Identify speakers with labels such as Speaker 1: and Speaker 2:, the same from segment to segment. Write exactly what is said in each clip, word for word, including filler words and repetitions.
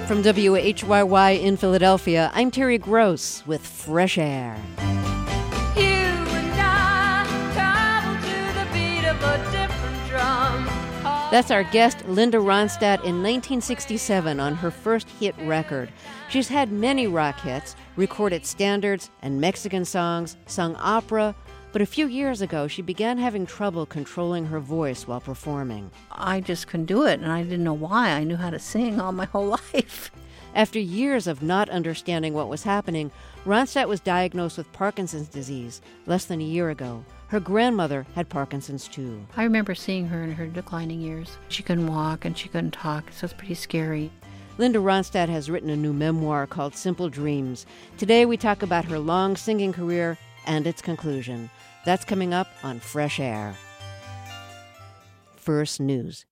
Speaker 1: From W H Y Y in Philadelphia, I'm Terry Gross with Fresh Air.
Speaker 2: You and I travel to the beat of a different drum.
Speaker 1: That's our guest, Linda Ronstadt, in nineteen sixty-seven on her first hit record. She's had many rock hits, recorded standards and Mexican songs, sung opera, but a few years ago she began having trouble controlling her voice while performing.
Speaker 3: I just couldn't do it, and I didn't know why. I knew how to sing all my whole life.
Speaker 1: After years of not understanding what was happening, Ronstadt was diagnosed with Parkinson's disease less than a year ago. Her grandmother had Parkinson's too.
Speaker 3: I remember seeing her in her declining years. She couldn't walk and she couldn't talk, so it's pretty scary.
Speaker 1: Linda Ronstadt has written a new memoir called Simple Dreams. Today we talk about her long singing career and its conclusion. That's coming up on Fresh Air. First News.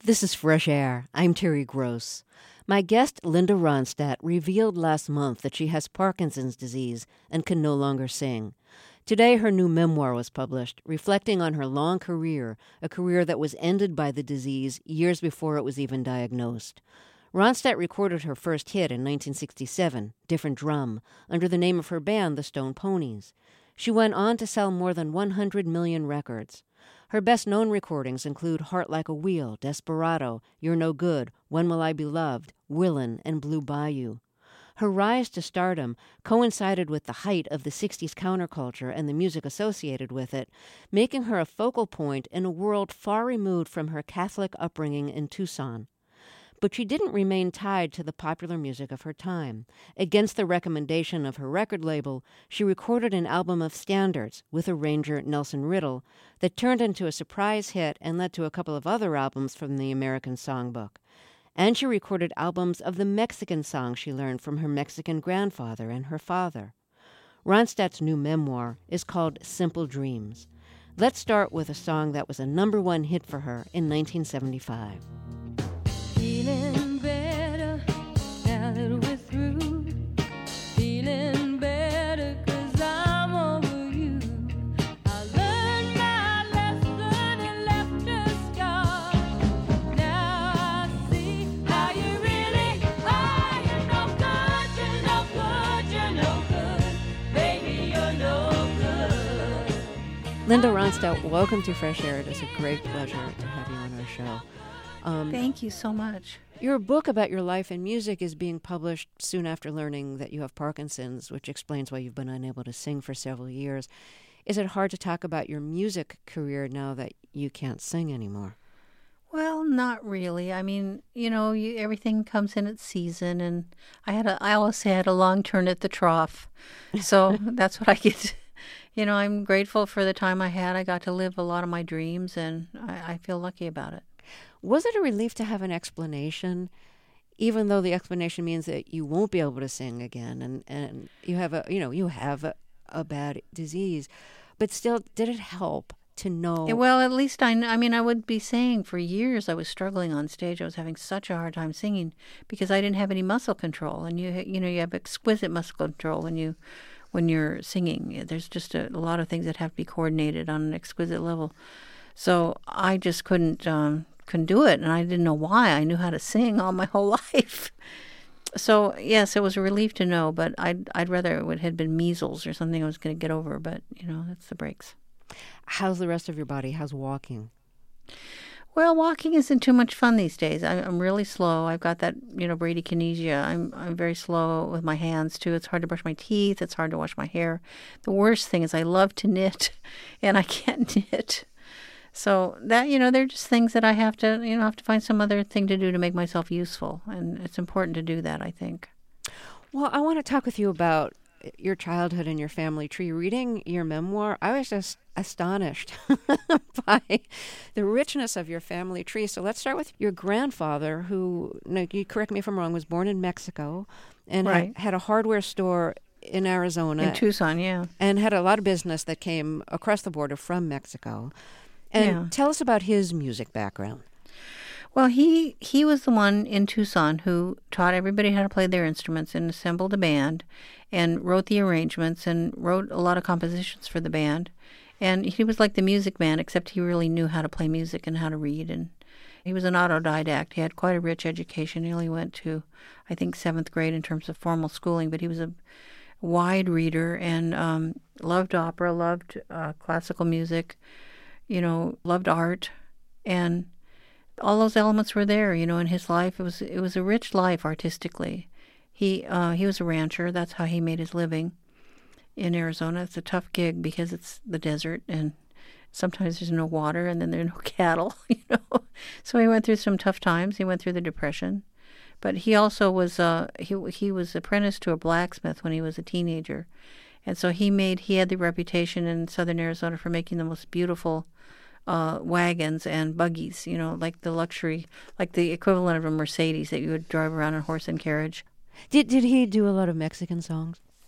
Speaker 1: This is Fresh Air. I'm Terry Gross. My guest, Linda Ronstadt, revealed last month that she has Parkinson's disease and can no longer sing. Today, her new memoir was published, reflecting on her long career, a career that was ended by the disease years before it was even diagnosed. Ronstadt recorded her first hit in nineteen sixty-seven, Different Drum, under the name of her band, the Stone Ponies. She went on to sell more than one hundred million records. Her best-known recordings include Heart Like a Wheel, Desperado, You're No Good, When Will I Be Loved, Willin', and Blue Bayou. Her rise to stardom coincided with the height of the sixties counterculture and the music associated with it, making her a focal point in a world far removed from her Catholic upbringing in Tucson. But she didn't remain tied to the popular music of her time. Against the recommendation of her record label, she recorded an album of standards with arranger Nelson Riddle that turned into a surprise hit and led to a couple of other albums from the American Songbook. And she recorded albums of the Mexican songs she learned from her Mexican grandfather and her father. Ronstadt's new memoir is called Simple Dreams. Let's start with a song that was a number one hit for her in nineteen seventy-five.
Speaker 2: Feeling better now that we're through. Feeling better 'cause I'm over you. I learned my lesson and left a scar. Now I see how you really are. You're no good, you're no good, you're no good. Baby, you're no good.
Speaker 1: Linda Ronstadt, welcome to Fresh Air. It is a great pleasure to have you on our show.
Speaker 3: Um, Thank you so much.
Speaker 1: Your book about your life in music is being published soon after learning that you have Parkinson's, which explains why you've been unable to sing for several years. Is it hard to talk about your music career now that you can't sing anymore?
Speaker 3: Well, not really. I mean, you know, you, everything comes in its season, and I had a, I always say I had a long turn at the trough, so that's what I get. You know, I'm grateful for the time I had. I got to live a lot of my dreams, and I, I feel lucky about it.
Speaker 1: Was it a relief to have an explanation, even though the explanation means that you won't be able to sing again, and, and you have a you know you have a, a bad disease, but still, did it help to know?
Speaker 3: Yeah, well, at least I, I mean, I would be saying for years I was struggling on stage. I was having such a hard time singing because I didn't have any muscle control, and you you know you have exquisite muscle control when you when you're singing. There's just a, a lot of things that have to be coordinated on an exquisite level. So I just couldn't. Um, couldn't do it, and I didn't know why. I knew how to sing all my whole life. So, yes, it was a relief to know, but I'd, I'd rather it would had been measles or something I was going to get over, but, you know, that's the breaks.
Speaker 1: How's the rest of your body? How's walking?
Speaker 3: Well, walking isn't too much fun these days. I, I'm really slow. I've got that, you know, bradykinesia. I'm I'm very slow with my hands, too. It's hard to brush my teeth. It's hard to wash my hair. The worst thing is I love to knit, and I can't knit. So that, you know, they're just things that I have to, you know, have to find some other thing to do to make myself useful. And it's important to do that, I think.
Speaker 1: Well, I want to talk with you about your childhood and your family tree. Reading your memoir, I was just astonished by the richness of your family tree. So let's start with your grandfather, who, no, you correct me if I'm wrong, was born in Mexico and
Speaker 3: right.
Speaker 1: had, had a hardware store in Arizona.
Speaker 3: In Tucson, yeah.
Speaker 1: And had a lot of business that came across the border from Mexico. And
Speaker 3: yeah.
Speaker 1: Tell us about his music background.
Speaker 3: Well, he he was the one in Tucson who taught everybody how to play their instruments and assembled a band and wrote the arrangements and wrote a lot of compositions for the band. And he was like the music man, except he really knew how to play music and how to read. And he was an autodidact. He had quite a rich education. He only went to, I think, seventh grade in terms of formal schooling, but he was a wide reader and um, loved opera, loved uh, classical music, you know, loved art, and all those elements were there, you know, in his life. It was it was a rich life artistically. He uh, he was a rancher. That's how he made his living in Arizona. It's a tough gig because it's the desert, and sometimes there's no water, and then there are no cattle, you know. So he went through some tough times. He went through the Depression, but he also was uh, he he was apprenticed to a blacksmith when he was a teenager, and so he made he had the reputation in southern Arizona for making the most beautiful Uh, wagons and buggies, you know, like the luxury, like the equivalent of a Mercedes that you would drive around in horse and carriage.
Speaker 1: Did did he do a lot of Mexican songs?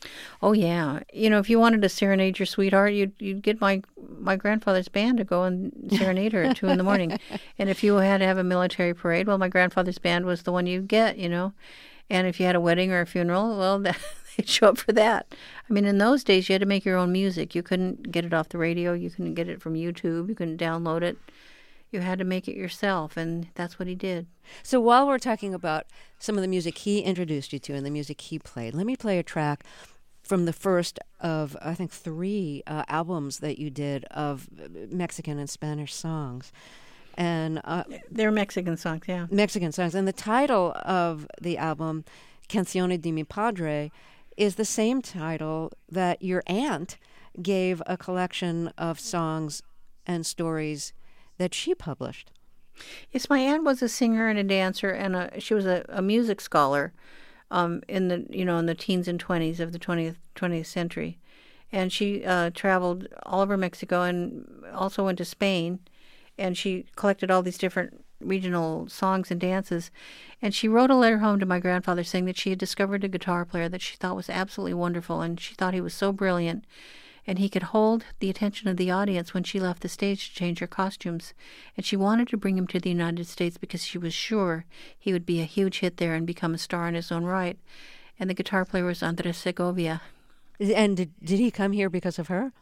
Speaker 3: Oh yeah, you know, if you wanted to serenade your sweetheart, you'd you'd get my my grandfather's band to go and serenade her at two in the morning. And if you had to have a military parade, well, my grandfather's band was the one you'd get, you know. And if you had a wedding or a funeral, well, that, they'd show up for that. I mean, in those days, you had to make your own music. You couldn't get it off the radio. You couldn't get it from YouTube. You couldn't download it. You had to make it yourself, and that's what he did.
Speaker 1: So while we're talking about some of the music he introduced you to and the music he played, let me play a track from the first of, I think, three uh, albums that you did of Mexican and Spanish songs. And uh,
Speaker 3: They're Mexican songs, yeah.
Speaker 1: Mexican songs. And the title of the album, Canciones de mi Padre, is the same title that your aunt gave a collection of songs and stories that she published.
Speaker 3: Yes, my aunt was a singer and a dancer, and a, she was a, a music scholar um, in the you know in the teens and twenties of the twentieth twentieth century, and she uh, traveled all over Mexico and also went to Spain, and she collected all these different regional songs and dances, and she wrote a letter home to my grandfather saying that she had discovered a guitar player that she thought was absolutely wonderful, and she thought he was so brilliant. And he could hold the attention of the audience when she left the stage to change her costumes. And she wanted to bring him to the United States because she was sure he would be a huge hit there and become a star in his own right. And the guitar player was Andres Segovia.
Speaker 1: And did, did he come here because of her?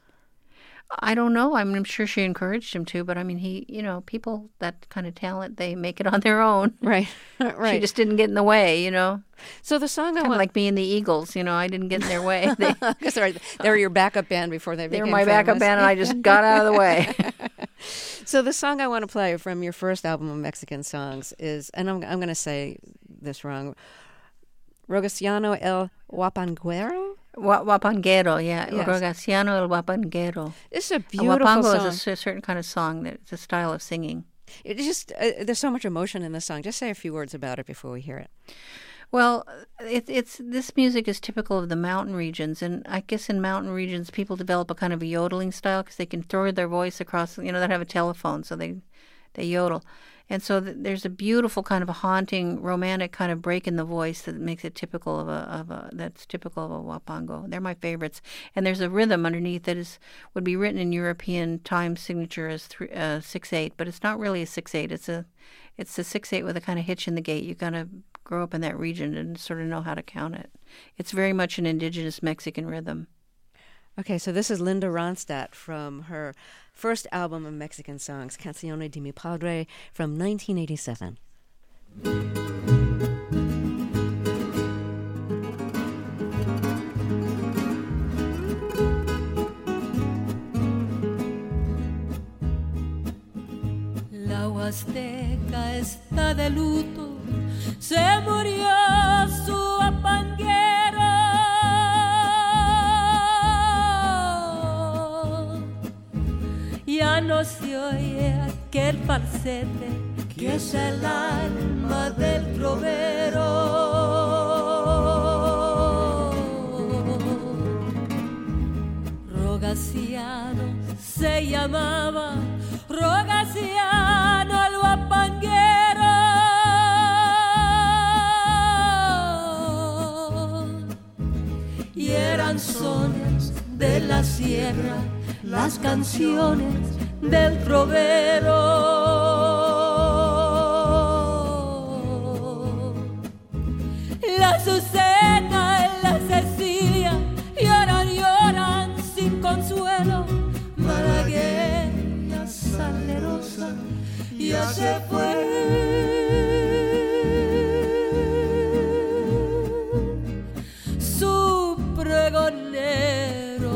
Speaker 3: I don't know. I mean, I'm sure she encouraged him to, but I mean, he, you know, people, that kind of talent, they make it on their own.
Speaker 1: Right, right.
Speaker 3: She just didn't get in the way, you know.
Speaker 1: So the song I
Speaker 3: Kind of
Speaker 1: want...
Speaker 3: like me and the Eagles, you know, I didn't get in their way. They,
Speaker 1: Because they, they were your backup band before they
Speaker 3: they
Speaker 1: became
Speaker 3: were my backup
Speaker 1: famous.
Speaker 3: band, and I just got out of the way.
Speaker 1: So the song I want to play from your first album of Mexican songs is, and I'm, I'm going to say this wrong, Rogaciano el Huapanguero?
Speaker 3: Wa- Huapanguero, yeah.
Speaker 1: Yes.
Speaker 3: Rogaciano el Huapanguero.
Speaker 1: This is a
Speaker 3: A
Speaker 1: beautiful
Speaker 3: huapango
Speaker 1: song.
Speaker 3: is a cer- certain kind of song that it's a style of singing.
Speaker 1: It just uh, there's so much emotion in the song. Just say a few words about it before we hear it.
Speaker 3: Well, it, it's this music is typical of the mountain regions, and I guess in mountain regions people develop a kind of a yodeling style because they can throw their voice across. You know, they have a telephone, so they they yodel, and so th- there's a beautiful kind of a haunting, romantic kind of break in the voice that makes it typical of a of a that's typical of a huapango. They're my favorites, and there's a rhythm underneath that is would be written in European time signature as three, uh, six eight, but it's not really a six eight. It's a it's a six eight with a kind of hitch in the gait. You kind of grow up in that region and sort of know how to count it. It's very much an indigenous Mexican rhythm.
Speaker 1: Okay, so this is Linda Ronstadt from her first album of Mexican songs, Canciones de mi Padre, from nineteen eighty-seven.
Speaker 2: La Huasteca está de luto, se murió su huapanguero. Ya no se oye aquel falsete que es el alma del trovero. Rogaciano se llamaba, Rogaciano el huapanguero. Y eran sones de la sierra, las canciones del trovero. La Azucena y la Cecilia lloran, lloran sin consuelo. Malagueña salerosa ya se fue. Su pregonero.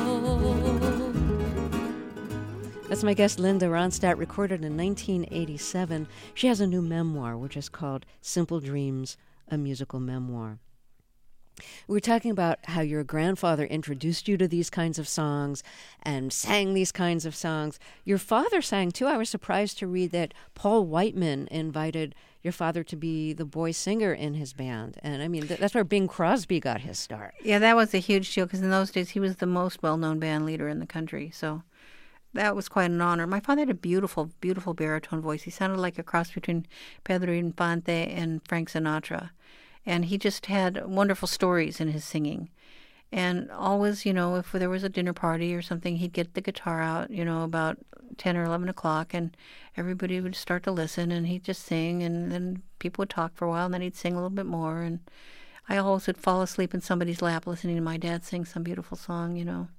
Speaker 1: That's my guest, Linda Ronstadt, recorded in nineteen eighty-seven. She has a new memoir, which is called Simple Dreams, a musical memoir. We were talking about how your grandfather introduced you to these kinds of songs and sang these kinds of songs. Your father sang, too. I was surprised to read that Paul Whiteman invited your father to be the boy singer in his band. And, I mean, th- that's where Bing Crosby got his start.
Speaker 3: Yeah, that was a huge deal because in those days he was the most well-known band leader in the country. So that was quite an honor. My father had a beautiful, beautiful baritone voice. He sounded like a cross between Pedro Infante and Frank Sinatra. And he just had wonderful stories in his singing. And always, you know, if there was a dinner party or something, he'd get the guitar out, you know, about ten or eleven o'clock, and everybody would start to listen, and he'd just sing, and then people would talk for a while, and then he'd sing a little bit more. And I always would fall asleep in somebody's lap listening to my dad sing some beautiful song, you know.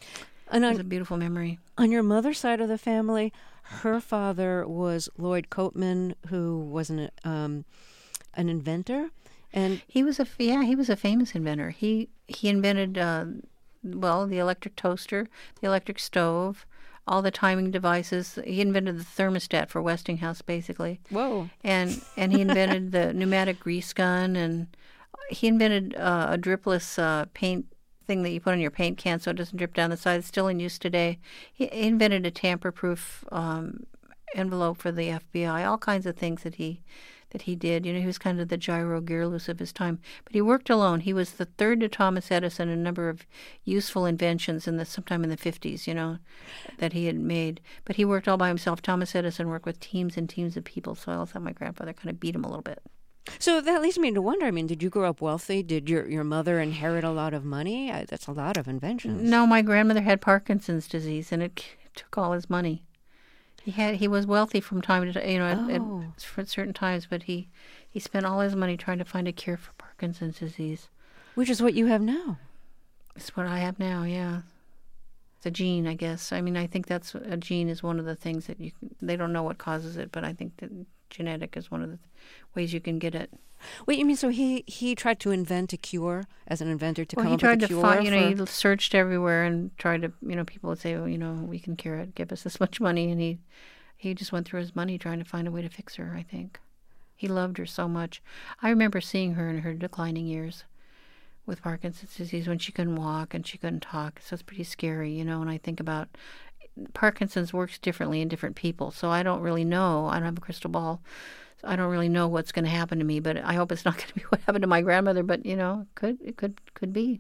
Speaker 1: And
Speaker 3: It
Speaker 1: on,
Speaker 3: was a beautiful memory.
Speaker 1: on your mother's side of the family, her father was Lloyd Coatman, who was an, um, an inventor. And
Speaker 3: He was a yeah, he was a famous inventor. He he invented uh, well the electric toaster, the electric stove, all the timing devices. He invented the thermostat for Westinghouse, basically.
Speaker 1: whoa.
Speaker 3: And and he invented the pneumatic grease gun, and he invented uh, a dripless uh, paint thing that you put on your paint can so it doesn't drip down the side. It's still in use today. He invented a tamper-proof um, envelope for the F B I. All kinds of things that he that he did. You know, he was kind of the Gyro Gearloose of his time. But he worked alone. He was the third to Thomas Edison in a number of useful inventions in the sometime in the fifties, you know, that he had made. But he worked all by himself. Thomas Edison worked with teams and teams of people. So I also thought my grandfather kind of beat him a little bit.
Speaker 1: So that leads me to wonder, I mean, did you grow up wealthy? Did your, your mother inherit a lot of money? I, that's a lot of inventions.
Speaker 3: No, my grandmother had Parkinson's disease, and it took all his money. He had he was wealthy from time to time, you know, at,
Speaker 1: Oh.
Speaker 3: at, for certain times, but he, he spent all his money trying to find a cure for Parkinson's disease.
Speaker 1: Which is what you have now.
Speaker 3: It's what I have now, yeah. It's a gene, I guess. I mean, I think that's a gene is one of the things that you they don't know what causes it, but I think that genetic is one of the ways you can get it.
Speaker 1: Wait, you mean so he, he tried to invent a cure as an inventor to
Speaker 3: Well,
Speaker 1: come
Speaker 3: he
Speaker 1: up
Speaker 3: tried
Speaker 1: with a
Speaker 3: to
Speaker 1: cure
Speaker 3: find, you know,
Speaker 1: for-
Speaker 3: he searched everywhere and tried to, you know, people would say, well, you know, we can cure it, give us this much money, and he, he just went through his money trying to find a way to fix her, I think. He loved her so much. I remember seeing her in her declining years with Parkinson's disease when she couldn't walk and she couldn't talk, so it's pretty scary, you know, and I think about Parkinson's works differently in different people, so I don't really know. I don't have a crystal ball. I don't really know what's going to happen to me, but I hope it's not going to be what happened to my grandmother. But you know, it could it could could be.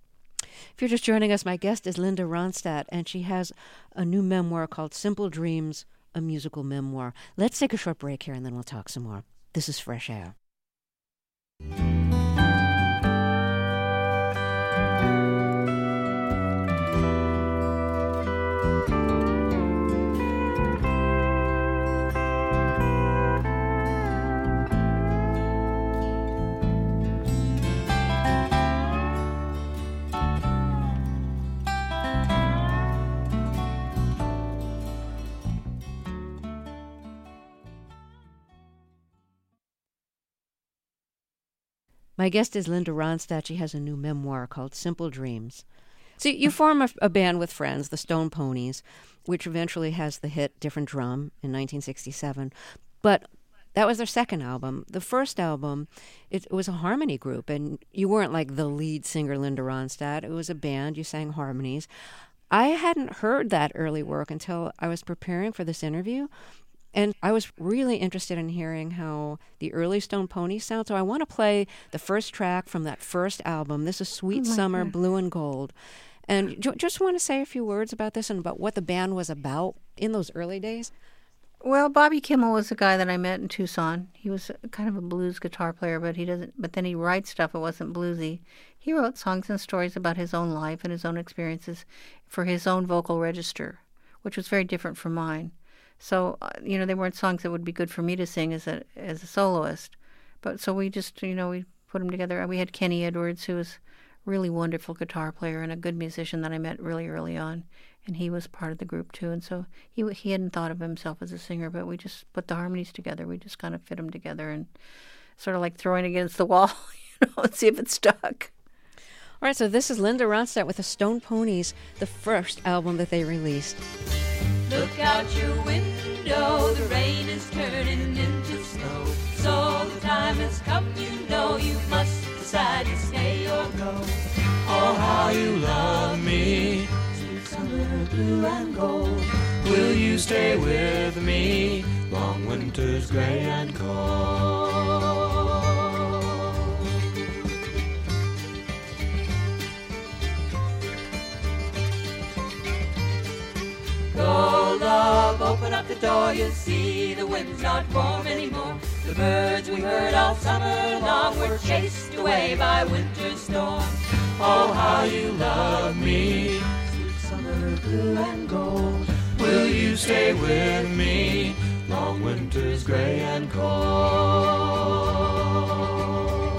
Speaker 1: If you're just joining us, my guest is Linda Ronstadt, and she has a new memoir called Simple Dreams, a musical memoir. Let's take a short break here, and then we'll talk some more. This is Fresh Air. My guest is Linda Ronstadt. She has a new memoir called Simple Dreams. So you form a, a band with friends, the Stone Ponies, which eventually has the hit Different Drum in nineteen sixty-seven. But that was their second album. The first album, it, it was a harmony group, and you weren't like the lead singer, Linda Ronstadt. It was a band. You sang harmonies. I hadn't heard that early work until I was preparing for this interview. And I was really interested in hearing how the early Stone Ponies sound. So I want to play the first track from that first album. This is Sweet
Speaker 3: Oh my
Speaker 1: Summer,
Speaker 3: God.
Speaker 1: Blue and Gold. And ju- just want to say a few words about this and about what the band was about in those early days.
Speaker 3: Well, Bobby Kimmel was a guy that I met in Tucson. He was kind of a blues guitar player, but he doesn't. But then he writes stuff that wasn't bluesy. He wrote songs and stories about his own life and his own experiences for his own vocal register, which was very different from mine. So, uh, you know, they weren't songs that would be good for me to sing as a as a soloist. But so we just, you know, we put them together. We had Kenny Edwards, who was a really wonderful guitar player and a good musician that I met really early on. And he was part of the group, too. And so he he hadn't thought of himself as a singer, but we just put the harmonies together. We just kind of fit them together and sort of like throwing against the wall, you know, and see if it stuck.
Speaker 1: All right, so this is Linda Ronstadt with the Stone Ponies, the first album that they released.
Speaker 2: Look out your window, the rain is turning into snow. So the time has come, you know, you must decide to stay or go. Oh, how you love me, sweet summer, blue and gold. Will you stay with me, long winter's gray and cold? Go, love, open up the door, you'll see the wind's not warm anymore. The birds we heard all summer long were chased away by winter's storm.
Speaker 4: Oh, how you love me. Sweet summer blue and gold. Will you stay with me? Long winters gray and cold.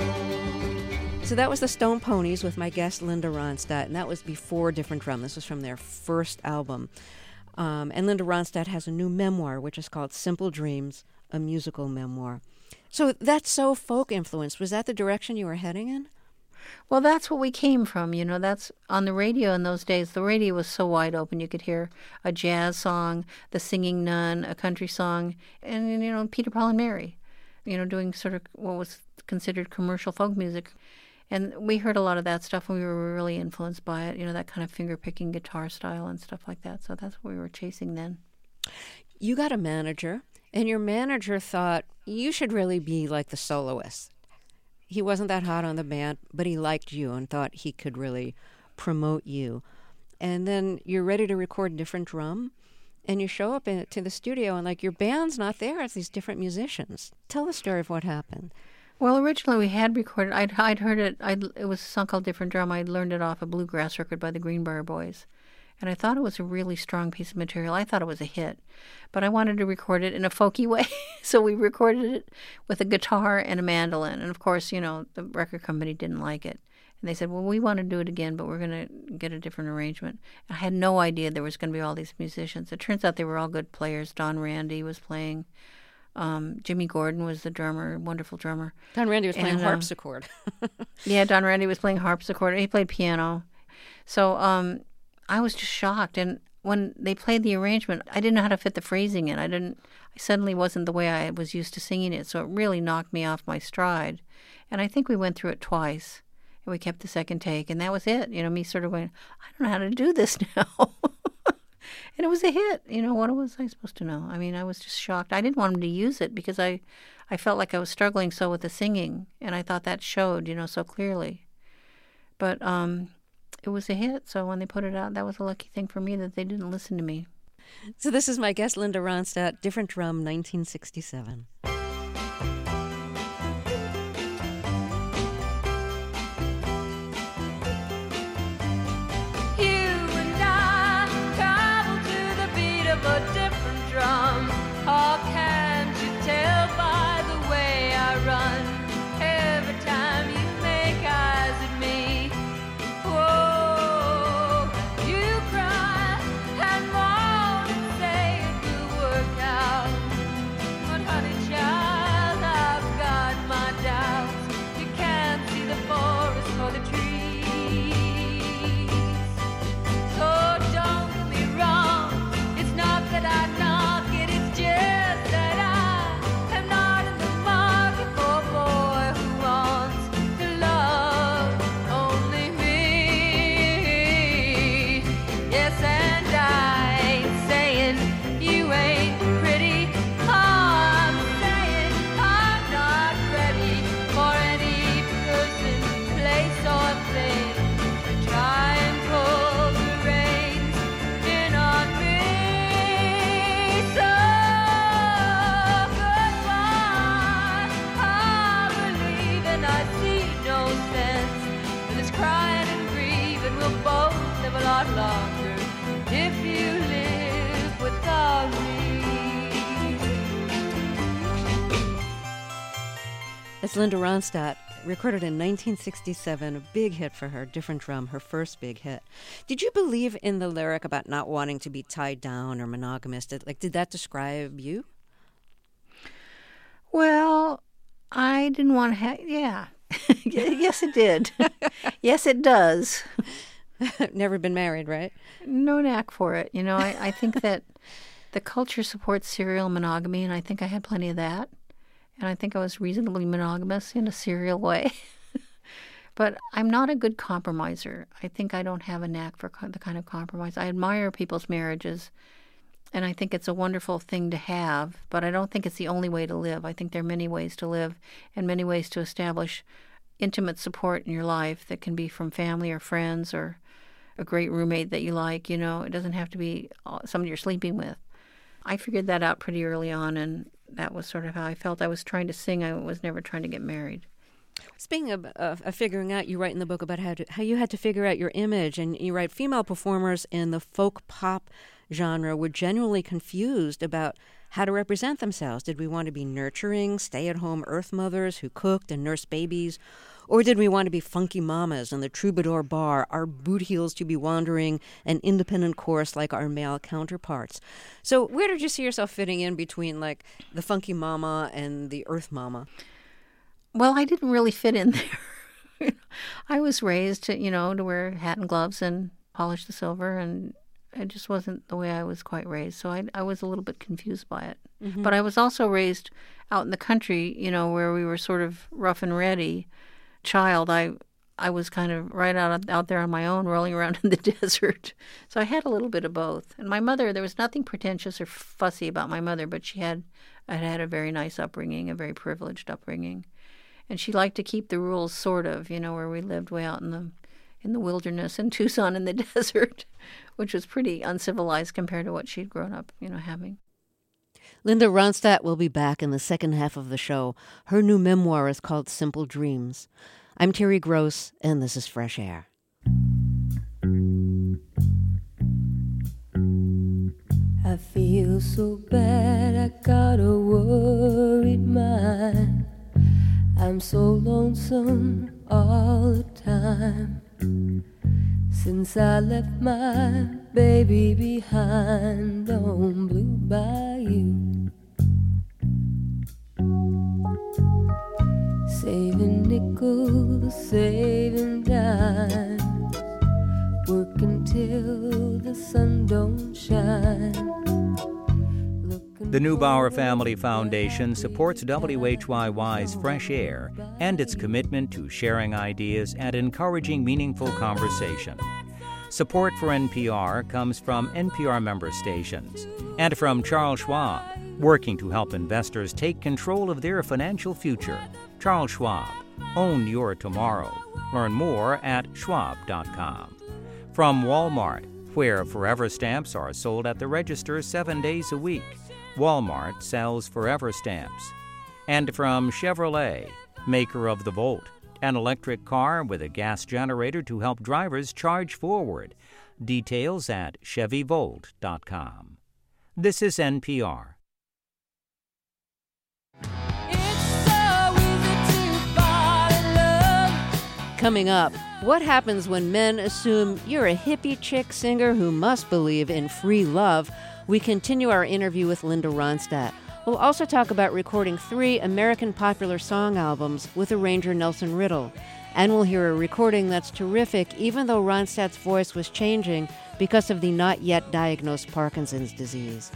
Speaker 1: So that was the Stone Ponies with my guest Linda Ronstadt, and that was before Different Drum. This was from their first album. Um, and Linda Ronstadt has a new memoir, which is called Simple Dreams, a musical memoir. So that's so folk influenced. Was that the direction you were heading in?
Speaker 3: Well, that's what we came from. You know, that's on the radio in those days. The radio was so wide open. You could hear a jazz song, the Singing Nun, a country song, and, you know, Peter, Paul, and Mary, you know, doing sort of what was considered commercial folk music. And we heard a lot of that stuff, and we were really influenced by it, you know, that kind of finger-picking guitar style and stuff like that. So that's what we were chasing then.
Speaker 1: You got a manager, and your manager thought you should really be like the soloist. He wasn't that hot on the band, but he liked you and thought he could really promote you. And then you're ready to record Different Drum, and you show up in, to the studio, and, like, your band's not there. It's these different musicians. Tell the story of what happened.
Speaker 3: Well, originally we had recorded, I'd, I'd heard it, I'd, it was a song called Different Drum. I'd learned it off a bluegrass record by the Greenbrier Boys. And I thought it was a really strong piece of material. I thought it was a hit. But I wanted to record it in a folky way. So we recorded it with a guitar and a mandolin. And, of course, you know, the record company didn't like it. And they said, well, we want to do it again, but we're going to get a different arrangement. I had no idea there was going to be all these musicians. It turns out they were all good players. Don Randy was playing. Um, Jimmy Gordon was the drummer, wonderful drummer.
Speaker 1: Don Randy was playing
Speaker 3: and,
Speaker 1: harpsichord.
Speaker 3: Uh, yeah, Don Randy was playing harpsichord. He played piano. So um, I was just shocked. And when they played the arrangement, I didn't know how to fit the phrasing in. I didn't. I suddenly wasn't the way I was used to singing it. So it really knocked me off my stride. And I think we went through it twice. And we kept the second take. And that was it. You know, me sort of going, I don't know how to do this now. And it was a hit. You know, what was I supposed to know? I mean, I was just shocked. I didn't want him to use it because I, I felt like I was struggling so with the singing. And I thought that showed, you know, so clearly. But um, it was a hit. So when they put it out, that was a lucky thing for me that they didn't listen to me.
Speaker 1: So this is my guest, Linda Ronstadt, Different Drum, nineteen sixty-seven.
Speaker 2: A different drum. Oh, can't you tell by the way I run? Every time you make eyes at me, whoa, you cry and moan and say it will work out. But honey child, I've got my doubts. You can't see the forest for the trees. So don't get me wrong. That I knock it, it's just that I am not in the market for a boy who wants to love only me. Yes, and I ain't saying you ain't pretty. Oh, I'm saying I'm not ready for any person, place, or thing to try and pull the reins in on me. A lot longer if you live without me.
Speaker 1: It's Linda Ronstadt, recorded in nineteen sixty-seven, a big hit for her, Different Drum, her first big hit. Did you believe in the lyric about not wanting to be tied down or monogamous? Did, like, did that describe you?
Speaker 3: Well, I didn't want to have, yeah. Yes, it did. Yes, it does.
Speaker 1: Never been married, right?
Speaker 3: No knack for it. You know, I, I think that the culture supports serial monogamy, and I think I had plenty of that. And I think I was reasonably monogamous in a serial way. But I'm not a good compromiser. I think I don't have a knack for co- the kind of compromise. I admire people's marriages, and I think it's a wonderful thing to have, but I don't think it's the only way to live. I think there are many ways to live and many ways to establish intimate support in your life that can be from family or friends or a great roommate that you like. You know, it doesn't have to be somebody you're sleeping with. I figured that out pretty early on, and that was sort of how I felt. I was trying to sing. I was never trying to get married.
Speaker 1: Speaking of, of, of figuring out, you write in the book about how to, how you had to figure out your image, and you write female performers in the folk pop genre were genuinely confused about how to represent themselves. Did we want to be nurturing, stay-at-home earth mothers who cooked and nursed babies? Or did we want to be funky mamas in the troubadour bar, our boot heels to be wandering an independent chorus like our male counterparts? So where did you see yourself fitting in between, like, the funky mama and the earth mama?
Speaker 3: Well, I didn't really fit in there. I was raised to, you know, to wear hat and gloves and polish the silver, and it just wasn't the way I was quite raised. So I, I was a little bit confused by it. Mm-hmm. But I was also raised out in the country, you know, where we were sort of rough and ready. Child, I I was kind of right out out there on my own, rolling around in the desert. So I had a little bit of both. And my mother, there was nothing pretentious or fussy about my mother, but she had had had a very nice upbringing, a very privileged upbringing. And she liked to keep the rules, sort of, you know, where we lived way out in the in the wilderness in Tucson in the desert, which was pretty uncivilized compared to what she'd grown up, you know, having.
Speaker 1: Linda Ronstadt will be back in the second half of the show. Her new memoir is called Simple Dreams. I'm Terry Gross, and this is Fresh Air.
Speaker 2: I feel so bad, I got a worried mind. I'm so lonesome all the time. Since I left my baby behind on Blue Bayou. Saving nickels, saving dimes, working till the sun don't shine.
Speaker 5: The Neubauer Family Foundation supports W H Y Y's Fresh Air and its commitment to sharing ideas and encouraging meaningful conversation. Support for N P R comes from N P R member stations and from Charles Schwab, working to help investors take control of their financial future. Charles Schwab. Own your tomorrow. Learn more at schwab dot com. From Walmart, where Forever Stamps are sold at the register seven days a week. Walmart sells Forever Stamps. And from Chevrolet, maker of the Volt, an electric car with a gas generator to help drivers charge forward. Details at chevy volt dot com. This is N P R.
Speaker 1: Coming up, what happens when men assume you're a hippie chick singer who must believe in free love? We continue our interview with Linda Ronstadt. We'll also talk about recording three American popular song albums with arranger Nelson Riddle. And we'll hear a recording that's terrific, even though Ronstadt's voice was changing because of the not yet diagnosed Parkinson's disease.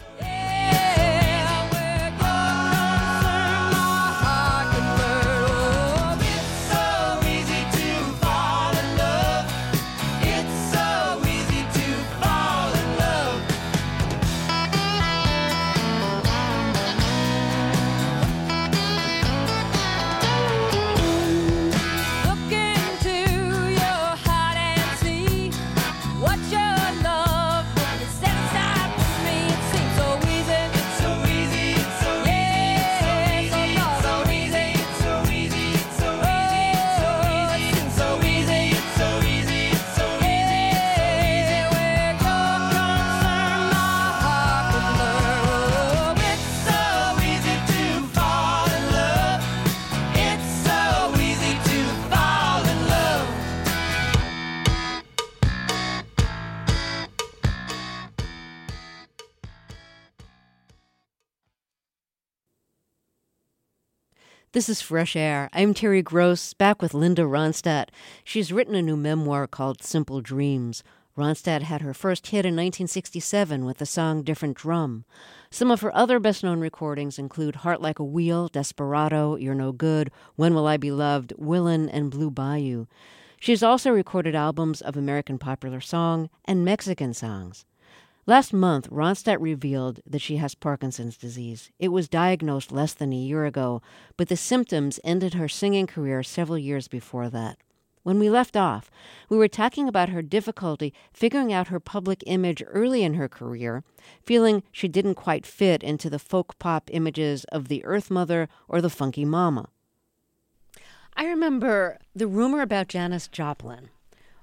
Speaker 1: This is Fresh Air. I'm Terry Gross, back with Linda Ronstadt. She's written a new memoir called Simple Dreams. Ronstadt had her first hit in nineteen sixty-seven with the song Different Drum. Some of her other best-known recordings include Heart Like a Wheel, Desperado, You're No Good, When Will I Be Loved, Willin', and Blue Bayou. She's also recorded albums of American popular song and Mexican songs. Last month, Ronstadt revealed that she has Parkinson's disease. It was diagnosed less than a year ago, but the symptoms ended her singing career several years before that. When we left off, we were talking about her difficulty figuring out her public image early in her career, feeling she didn't quite fit into the folk pop images of the Earth Mother or the funky mama. I remember the rumor about Janis Joplin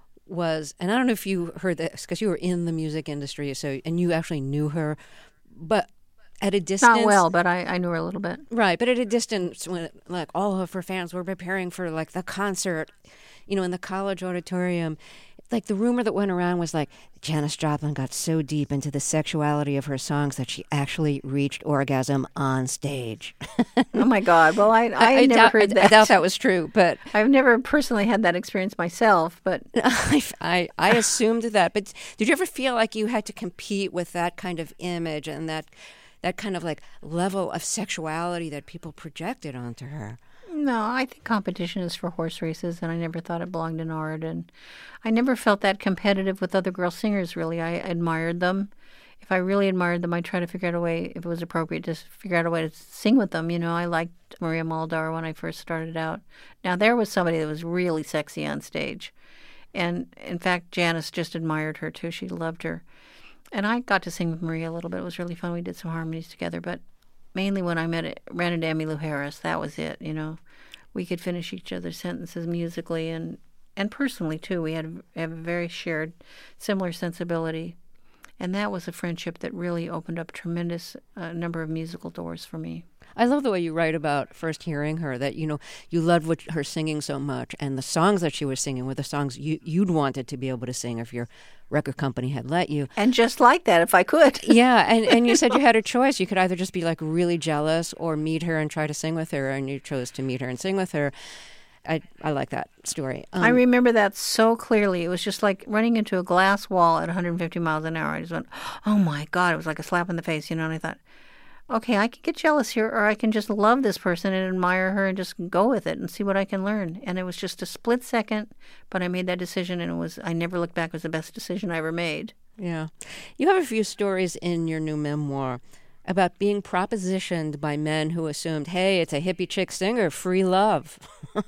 Speaker 1: was, and I don't know if you heard this because you were in the music industry, so and you actually knew her, but at a distance.
Speaker 3: Not well, but I, I knew her a little bit.
Speaker 1: Right, but at a distance, when like all of her fans were preparing for like the concert, you know, in the college auditorium, like the rumor that went around was like Janis Joplin got so deep into the sexuality of her songs that she actually reached orgasm on stage.
Speaker 3: Oh my God! Well, I I,
Speaker 1: I, I
Speaker 3: never
Speaker 1: doubt,
Speaker 3: heard
Speaker 1: I,
Speaker 3: that.
Speaker 1: I doubt that was true, but
Speaker 3: I've never personally had that experience myself, but
Speaker 1: I, I, I assumed that. But did you ever feel like you had to compete with that kind of image and that that kind of like level of sexuality that people projected onto her?
Speaker 3: no, I think competition is for horse races, and I never thought it belonged in art. And I never felt that competitive with other girl singers, really. I admired them. If I really admired them, I'd try to figure out a way, if it was appropriate, to figure out a way to sing with them. You know, I liked Maria Muldaur when I first started out. Now, there was somebody that was really sexy on stage. And, in fact, Janis just admired her, too. She loved her. And I got to sing with Maria a little bit. It was really fun. We did some harmonies together. But mainly when I met ran into Emmylou Harris, that was it, you know. We could finish each other's sentences musically and, and personally, too. We had a, have a very shared, similar sensibility. And that was a friendship that really opened up a tremendous uh, number of musical doors for me.
Speaker 1: I love the way you write about first hearing her, that, you know, you loved what, her singing so much, and the songs that she was singing were the songs you, you'd wanted to be able to sing if your record company had let you.
Speaker 3: And just like that, if I could.
Speaker 1: Yeah, and, and you said you had a choice. You could either just be, like, really jealous or meet her and try to sing with her, and you chose to meet her and sing with her. I, I like that story. Um,
Speaker 3: I remember that so clearly. It was just like running into a glass wall at one hundred fifty miles an hour. I just went, oh, my God. It was like a slap in the face, you know, and I thought, okay, I can get jealous here, or I can just love this person and admire her and just go with it and see what I can learn. And it was just a split second, but I made that decision, and it was, I never looked back. It was the best decision I ever made.
Speaker 1: Yeah. You have a few stories in your new memoir about being propositioned by men who assumed, hey, it's a hippie chick singer, free love.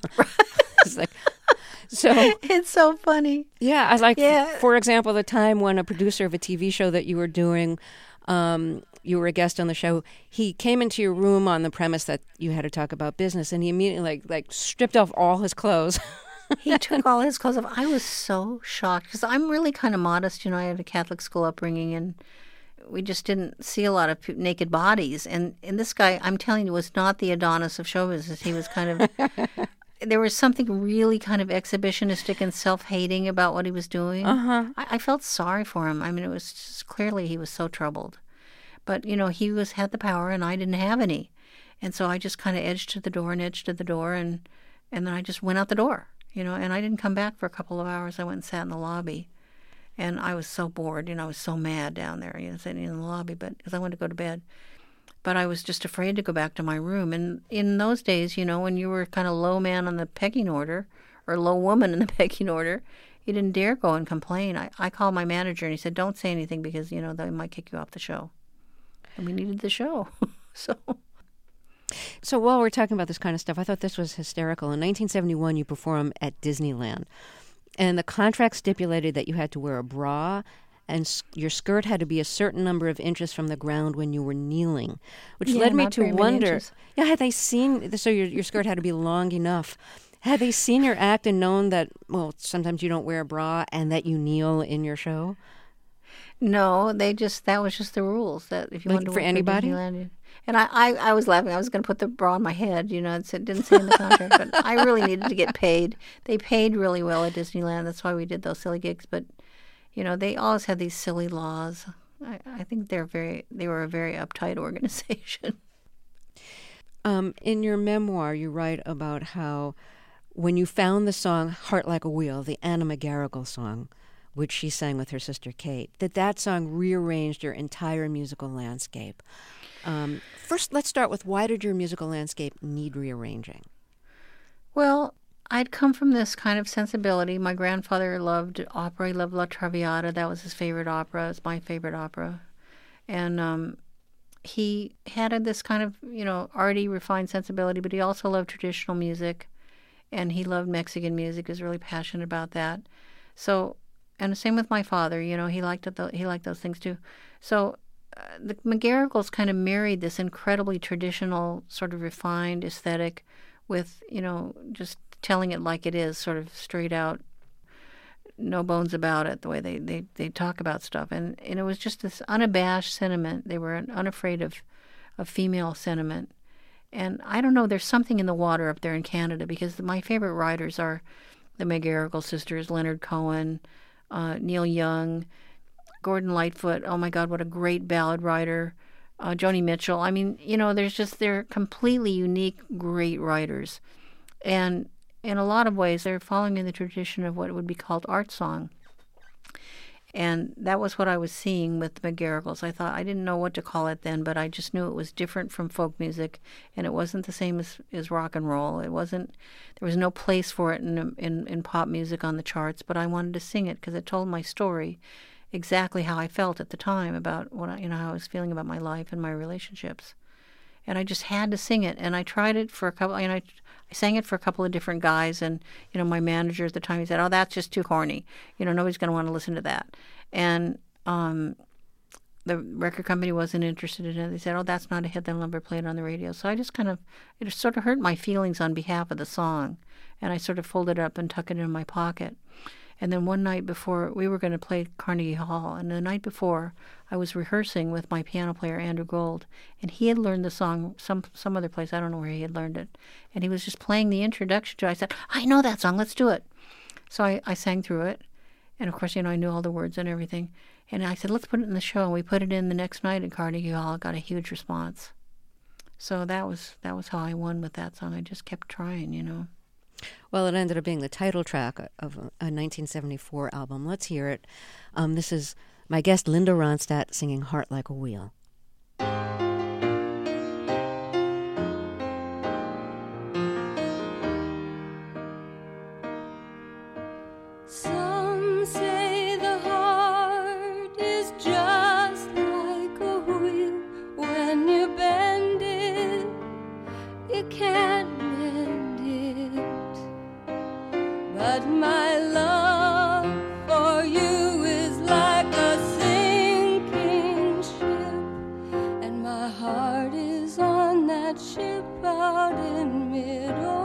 Speaker 1: It's like, so
Speaker 3: It's so funny.
Speaker 1: yeah, I like,
Speaker 3: Yeah.
Speaker 1: for example, the time when a producer of a T V show that you were doing, um, you were a guest on the show, he came into your room on the premise that you had to talk about business, and he immediately like like stripped off all his clothes.
Speaker 3: He took all his clothes off. I was so shocked because I'm really kind of modest. You know, I had a Catholic school upbringing, and we just didn't see a lot of p- naked bodies. And, and this guy, I'm telling you, was not the Adonis of show business. He was kind of, there was something really kind of exhibitionistic and self-hating about what he was doing.
Speaker 1: Uh-huh.
Speaker 3: I, I felt sorry for him. I mean, it was just clearly he was so troubled. But, you know, he was had the power and I didn't have any. And so I just kind of edged to the door and edged to the door, and, and then I just went out the door, you know, and I didn't come back for a couple of hours. I went and sat in the lobby. And I was so bored, you know, I was so mad down there, you know, sitting in the lobby, but because I wanted to go to bed. But I was just afraid to go back to my room. And in those days, you know, when you were kind of low man on the pecking order, or low woman in the pecking order, you didn't dare go and complain. I, I called my manager and he said, don't say anything because, you know, they might kick you off the show. And we needed the show. so...
Speaker 1: So while we're talking about this kind of stuff, I thought this was hysterical. In nineteen seventy-one, you performed at Disneyland. And the contract stipulated that you had to wear a bra, and s- your skirt had to be a certain number of inches from the ground when you were kneeling, which
Speaker 3: Yeah,
Speaker 1: led me
Speaker 3: not
Speaker 1: to
Speaker 3: very many
Speaker 1: wonder,
Speaker 3: inches.
Speaker 1: yeah, had they seen, so your, your skirt had to be long enough. Had they seen your act and known that, well, sometimes you don't wear a bra and that you kneel in your show?
Speaker 3: No, they just, that was just the rules. That if you
Speaker 1: Like
Speaker 3: wanted to
Speaker 1: for
Speaker 3: work
Speaker 1: anybody?
Speaker 3: Disneyland, you- and I, I, I was laughing. I was going to put the bra on my head, you know, it said, didn't say in the contract, but I really needed to get paid. They paid really well at Disneyland. That's why we did those silly gigs. But, you know, they always had these silly laws. I, I think they're very, they were a very uptight organization.
Speaker 1: Um, in your memoir, you write about how when you found the song Heart Like a Wheel, the Anna McGarrigle song, which she sang with her sister Kate, that that song rearranged your entire musical landscape. Um, first, let's start with, why did your musical landscape need rearranging?
Speaker 3: Well, I'd come from this kind of sensibility. My grandfather loved opera. He loved La Traviata. That was his favorite opera. It's my favorite opera. And um, he had this kind of, you know, arty, refined sensibility, but he also loved traditional music. And he loved Mexican music. He was really passionate about that. So, and the same with my father. You know, he liked it. He liked those things too. So uh, the McGarrigles kind of married this incredibly traditional, sort of refined aesthetic with, you know, just telling it like it is, sort of straight out, no bones about it, the way they, they, they talk about stuff. And, and it was just this unabashed sentiment. They were unafraid of, of female sentiment. And I don't know, there's something in the water up there in Canada, because my favorite writers are the McGarrigle sisters, Leonard Cohen, uh, Neil Young, Gordon Lightfoot. Oh, my God, what a great ballad writer. Uh, Joni Mitchell. I mean, you know, there's just, they're completely unique, great writers. And in a lot of ways, they're following in the tradition of what would be called art song. And that was what I was seeing with the McGarrigles. I thought, I didn't know what to call it then, but I just knew it was different from folk music, and it wasn't the same as, as rock and roll. It wasn't, there was no place for it in, in, in pop music on the charts, but I wanted to sing it because it told my story, exactly how I felt at the time about what I, you know, how I was feeling about my life and my relationships. And I just had to sing it. And I tried it for a couple, and I, I sang it for a couple of different guys. And, you know, my manager at the time, he said, oh, that's just too corny. You know, nobody's going to want to listen to that. And um, the record company wasn't interested in it. They said, oh, that's not a hit. They'll never play it on the radio. So I just kind of, it just sort of hurt my feelings on behalf of the song. And I sort of folded it up and tucked it in my pocket. And then one night before, we were going to play Carnegie Hall, and the night before, I was rehearsing with my piano player, Andrew Gold, and he had learned the song some some other place. I don't know where he had learned it. And he was just playing the introduction to it. I said, I know that song, let's do it. So I, I sang through it, and of course, you know, I knew all the words and everything. And I said, let's put it in the show, and we put it in the next night at Carnegie Hall. It got a huge response. So that was that was how I won with that song. I just kept trying, you know.
Speaker 1: Well, it ended up being the title track of a nineteen seventy-four album. Let's hear it. Um, this is my guest, Linda Ronstadt, singing Heart Like a Wheel.
Speaker 2: Some say the heart is just like a wheel. When you bend it, you can't mend it. But my love for you is like a sinking ship, and my heart is on that ship out in mid-ocean.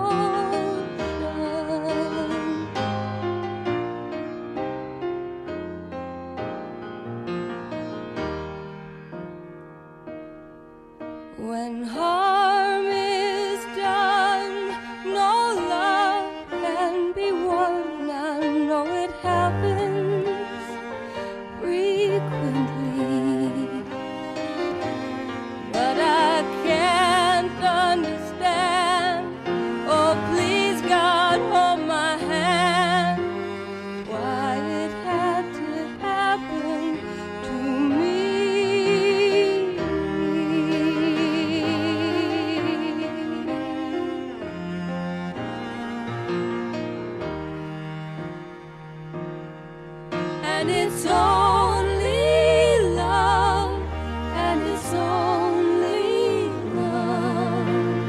Speaker 2: When harm is done, no love can be won. I know it happens frequently, but I can't understand. Oh, please, God, hold my hand. Why it had to happen to me. And it's only love, and it's only love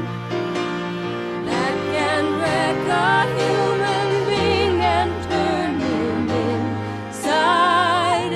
Speaker 2: that can wreck a human being and turn him inside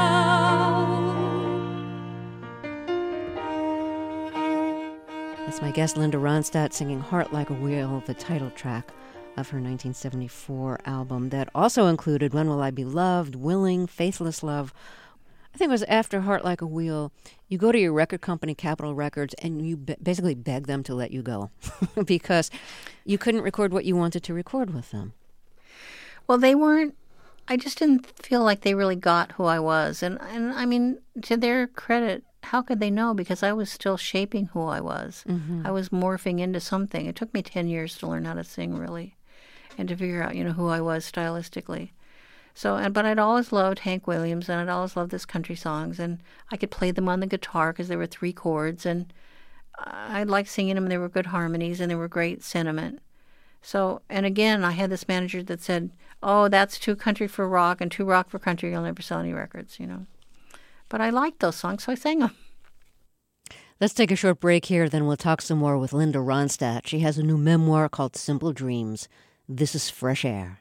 Speaker 2: out.
Speaker 1: That's my guest, Linda Ronstadt, singing Heart Like a Wheel, the title track of her nineteen seventy-four album that also included When Will I Be Loved, Willing, Faithless Love. I think it was after Heart Like a Wheel, you go to your record company, Capitol Records, and you be- basically beg them to let you go because you couldn't record what you wanted to record with them.
Speaker 3: Well, they weren't, I just didn't feel like they really got who I was. And, and I mean, to their credit, how could they know? Because I was still shaping who I was. Mm-hmm. I was morphing into something. It took me ten years to learn how to sing, really, and to figure out, you know, who I was stylistically. So, and but I'd always loved Hank Williams, and I'd always loved his country songs, and I could play them on the guitar because there were three chords, and I liked singing them, and they were good harmonies, and they were great sentiment. So, and again, I had this manager that said, oh, that's too country for rock and too rock for country, you'll never sell any records, you know. But I liked those songs, so I sang them.
Speaker 1: Let's take a short break here, then we'll talk some more with Linda Ronstadt. She has a new memoir called Simple Dreams. This is Fresh Air.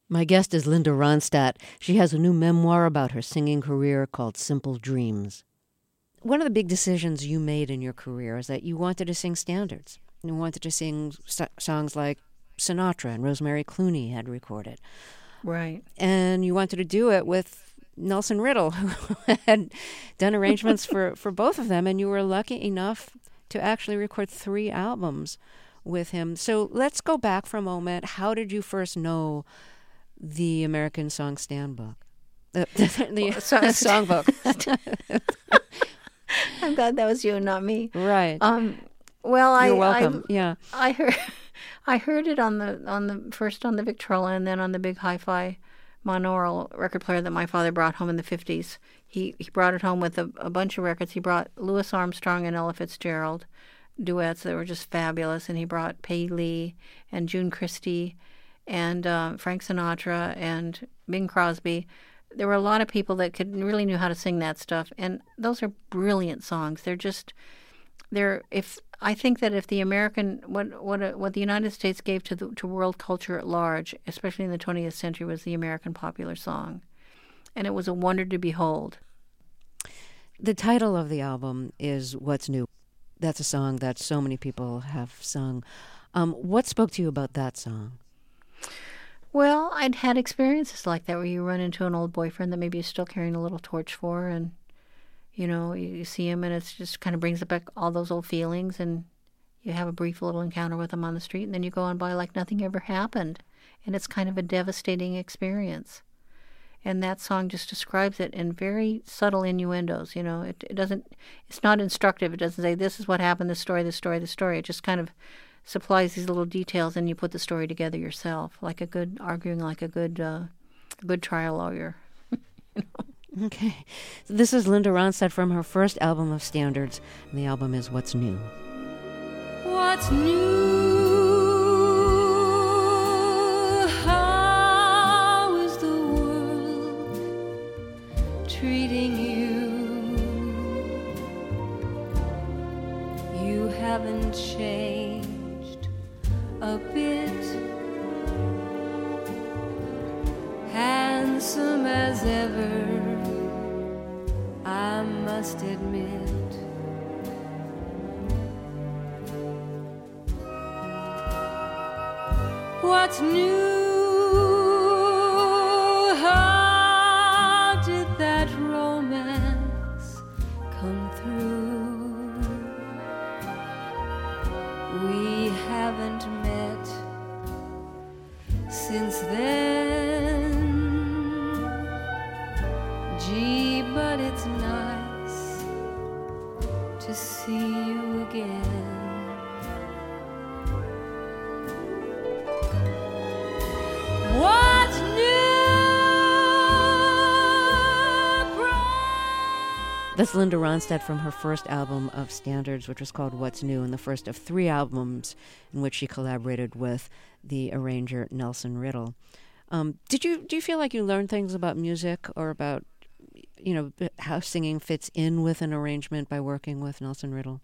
Speaker 1: My guest is Linda Ronstadt. She has a new memoir about her singing career called Simple Dreams. One of the big decisions you made in your career is that you wanted to sing standards. You wanted to sing st- songs like Sinatra and Rosemary Clooney had recorded.
Speaker 3: Right.
Speaker 1: And you wanted to do it with Nelson Riddle, who had done arrangements for, for both of them, and you were lucky enough to actually record three albums with him. So let's go back for a moment. How did you first know the American Song Standbook? The, the, the
Speaker 3: Well, so-
Speaker 1: songbook.
Speaker 3: I'm glad that was you and not me.
Speaker 1: Right.
Speaker 3: Um, well, I
Speaker 1: You're welcome.
Speaker 3: I,
Speaker 1: yeah.
Speaker 3: I heard I heard it on the on the first on the Victrola and then on the big hi-fi monaural record player that my father brought home in the fifties. He he brought it home with a, a bunch of records. He brought Louis Armstrong and Ella Fitzgerald duets that were just fabulous, and he brought Peggy Lee and June Christie and uh, Frank Sinatra and Bing Crosby. There were a lot of people that could really knew how to sing that stuff, and those are brilliant songs. They're just they're if I think that if the American what what what the United States gave to the to world culture at large, especially in the twentieth century, was the American popular song, and it was a wonder to behold.
Speaker 1: The title of the album is What's New. That's a song that so many people have sung. Um, what spoke to you about that song?
Speaker 3: Well, I'd had experiences like that where you run into an old boyfriend that maybe you're still carrying a little torch for, and you know you, you see him, and it's just kind of brings back all those old feelings, and you have a brief little encounter with him on the street, and then you go on by like nothing ever happened, and it's kind of a devastating experience. And that song just describes it in very subtle innuendos. You know, it it doesn't, it's not instructive. It doesn't say this is what happened, this story, this story, this story. It just kind of supplies these little details, and you put the story together yourself, like a good arguing, like a good, uh, good trial lawyer. You know?
Speaker 1: Okay. So this is Linda Ronstadt from her first album of standards, and the album is What's New.
Speaker 2: What's new? How is the world treating you? You haven't changed a bit. Handsome as ever, I must admit. What's new? How did that romance come through? We haven't met since then. Gee, but it's nice to see you again. What's new?
Speaker 1: That's Linda Ronstadt from her first album of standards, which was called What's New, and the first of three albums in which she collaborated with the arranger Nelson Riddle. Um, did you do you feel like you learned things about music or about, you know, how singing fits in with an arrangement by working with Nelson Riddle?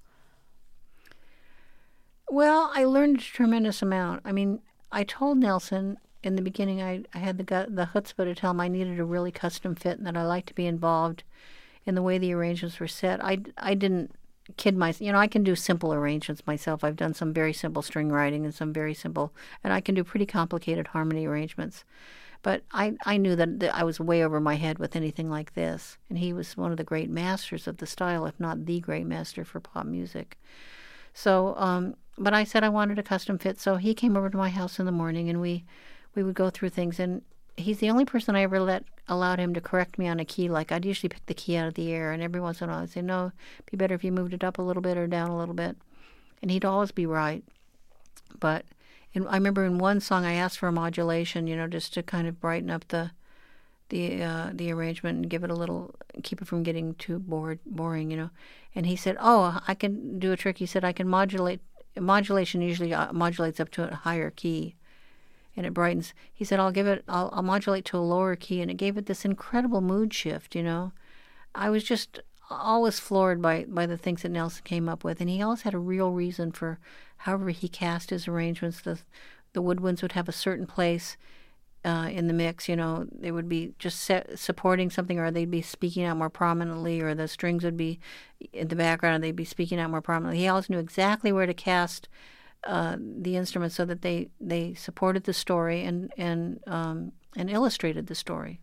Speaker 3: Well, I learned a tremendous amount. I mean, I told Nelson in the beginning, I, I had the gut, the chutzpah to tell him I needed a really custom fit and that I liked to be involved in the way the arrangements were set. I, I didn't kid myself. You know, I can do simple arrangements myself. I've done some very simple string writing and some very simple, and I can do pretty complicated harmony arrangements. But I, I knew that, that I was way over my head with anything like this. And he was one of the great masters of the style, if not the great master for pop music. So, um, but I said I wanted a custom fit. So he came over to my house in the morning, and we, we would go through things. And he's the only person I ever let allowed him to correct me on a key. Like, I'd usually pick the key out of the air, and every once in a while I'd say, no, it'd be better if you moved it up a little bit or down a little bit. And he'd always be right. But in, I remember in one song I asked for a modulation, you know, just to kind of brighten up the the uh, the arrangement and give it a little, keep it from getting too bored, boring, you know. And he said, oh, I can do a trick. He said, I can modulate. Modulation usually uh, modulates up to a higher key, and it brightens. He said, I'll give it, I'll, I'll modulate to a lower key, and it gave it this incredible mood shift, you know. I was just always floored by, by the things that Nelson came up with, and he always had a real reason for however he cast his arrangements. The, the woodwinds would have a certain place uh, in the mix. You know, they would be just set, supporting something, or they'd be speaking out more prominently, or the strings would be in the background and they'd be speaking out more prominently. He always knew exactly where to cast uh, the instruments so that they, they supported the story and and um, and illustrated the story.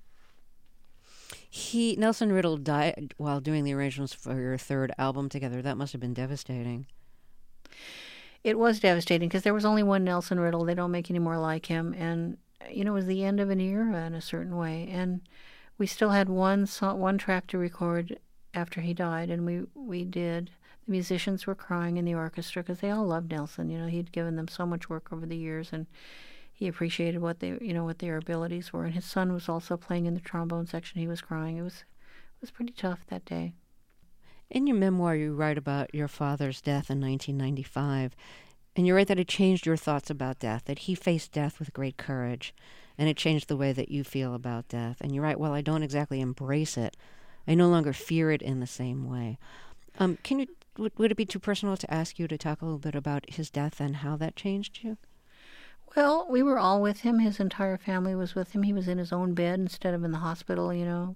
Speaker 1: He Nelson Riddle died while doing the arrangements for your third album together. That must have been devastating.
Speaker 3: It was devastating because there was only one Nelson Riddle. They don't make any more like him. And, you know, it was the end of an era in a certain way. And we still had one song, one track to record after he died, and we, we did. The musicians were crying in the orchestra because they all loved Nelson. You know, he'd given them so much work over the years, and he appreciated what they, you know, what their abilities were. And his son was also playing in the trombone section. He was crying. It was, it was pretty tough that day.
Speaker 1: In your memoir, you write about your father's death in nineteen ninety-five, and you write that it changed your thoughts about death, that he faced death with great courage, and it changed the way that you feel about death. And you write, well, I don't exactly embrace it. I no longer fear it in the same way. Um, can you, would, would it be too personal to ask you to talk a little bit about his death and how that changed you?
Speaker 3: Well, we were all with him. His entire family was with him. He was in his own bed instead of in the hospital, you know.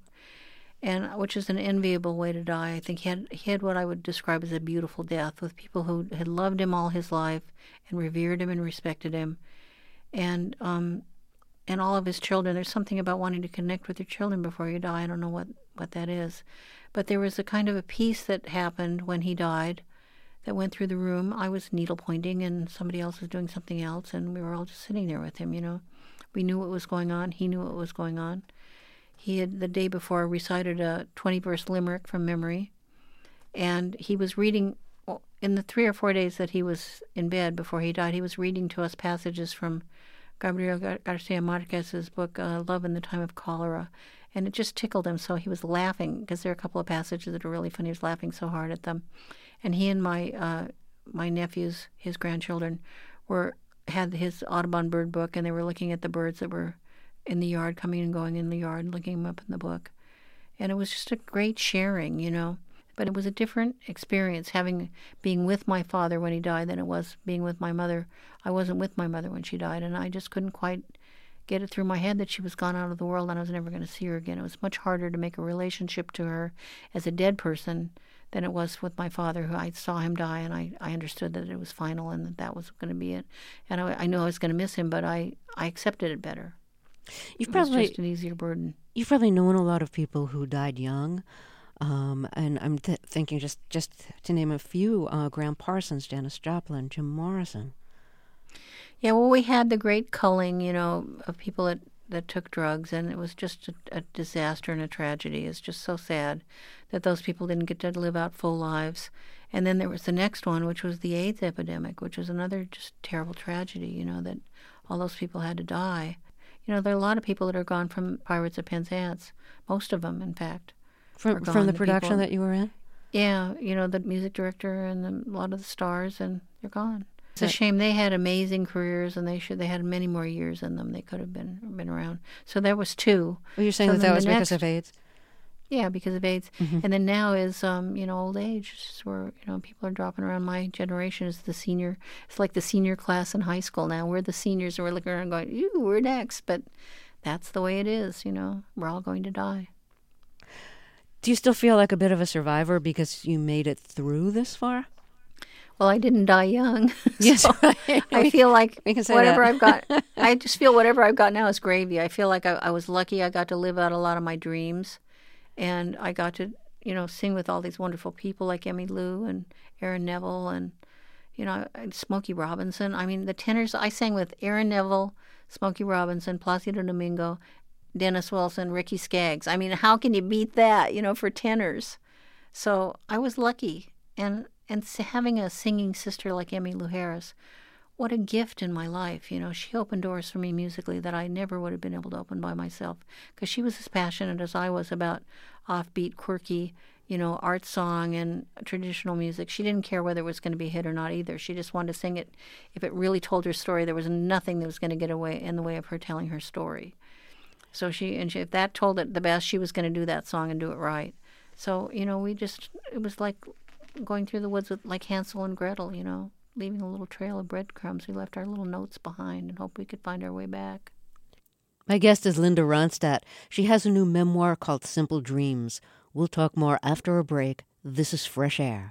Speaker 3: And which is an enviable way to die. I think he had he had what I would describe as a beautiful death, with people who had loved him all his life and revered him and respected him, and um, and all of his children. There's something about wanting to connect with your children before you die. I don't know what, what that is, but there was a kind of a peace that happened when he died that went through the room. I was needle pointing, and somebody else was doing something else, and we were all just sitting there with him. You know, we knew what was going on. He knew what was going on. He had, the day before, recited a twenty-verse limerick from memory, and he was reading, in the three or four days that he was in bed before he died, he was reading to us passages from Gabriel Gar- Garcia Marquez's book, uh, Love in the Time of Cholera, and it just tickled him, so he was laughing, because there are a couple of passages that are really funny. He was laughing so hard at them. And he and my uh, my nephews, his grandchildren, were had his Audubon bird book, and they were looking at the birds that were in the yard, coming and going in the yard, and looking them up in the book. And it was just a great sharing, you know. But it was a different experience having being with my father when he died than it was being with my mother. I wasn't with my mother when she died, and I just couldn't quite get it through my head that she was gone out of the world and I was never going to see her again. It was much harder to make a relationship to her as a dead person than it was with my father, who I saw him die, and I, I understood that it was final and that that was going to be it. And I, I knew I was going to miss him, but I, I accepted it better.
Speaker 1: You've
Speaker 3: it
Speaker 1: probably
Speaker 3: was just an easier burden.
Speaker 1: You've probably known a lot of people who died young, um, and I'm th- thinking just just to name a few: uh, Graham Parsons, Janis Joplin, Jim Morrison.
Speaker 3: Yeah, well, we had the great culling, you know, of people that, that took drugs, and it was just a, a disaster and a tragedy. It's just so sad that those people didn't get to live out full lives. And then there was the next one, which was the AIDS epidemic, which was another just terrible tragedy, you know, that all those people had to die. You know, there are a lot of people that are gone from Pirates of Penzance. Most of them, in fact.
Speaker 1: From from the, the production
Speaker 3: people,
Speaker 1: that you were in?
Speaker 3: Yeah, you know, the music director and the, a lot of the stars, and they're gone. It's a shame. They had amazing careers, and they should they had many more years in them. They could have been been around. So there was two.
Speaker 1: Well, you're saying
Speaker 3: so
Speaker 1: that that was
Speaker 3: next,
Speaker 1: because of AIDS?
Speaker 3: Yeah, because of AIDS.
Speaker 1: Mm-hmm.
Speaker 3: And then now is, um, you know, old age. It's just where, you know, people are dropping around. My generation is the senior. It's like the senior class in high school now. We're the seniors, and we're looking around going, "Ew, we're next." But that's the way it is, you know. We're all going to die.
Speaker 1: Do you still feel like a bit of a survivor because you made it through this far?
Speaker 3: Well, I didn't die young.
Speaker 1: Yes,
Speaker 3: so
Speaker 1: right.
Speaker 3: I feel like
Speaker 1: we can say
Speaker 3: whatever
Speaker 1: that.
Speaker 3: I've got, I just feel whatever I've got now is gravy. I feel like I, I was lucky. I got to live out a lot of my dreams, and I got to, you know, sing with all these wonderful people like Emmylou and Aaron Neville and, you know, Smokey Robinson. I mean, the tenors, I sang with Aaron Neville, Smokey Robinson, Placido Domingo, Dennis Wilson, Ricky Skaggs. I mean, how can you beat that, you know, for tenors? So I was lucky. And and having a singing sister like Emmylou Harris, what a gift in my life. You know, she opened doors for me musically that I never would have been able to open by myself, because she was as passionate as I was about offbeat, quirky, you know, art song and traditional music. She didn't care whether it was going to be a hit or not either. She just wanted to sing it. If it really told her story, there was nothing that was going to get away in the way of her telling her story. So she, and she, if that told it the best, she was going to do that song and do it right. So, you know, we just, it was like going through the woods with, like Hansel and Gretel, you know, leaving a little trail of breadcrumbs. We left our little notes behind and hoped we could find our way back.
Speaker 1: My guest is Linda Ronstadt. She has a new memoir called Simple Dreams. We'll talk more after a break. This is Fresh Air.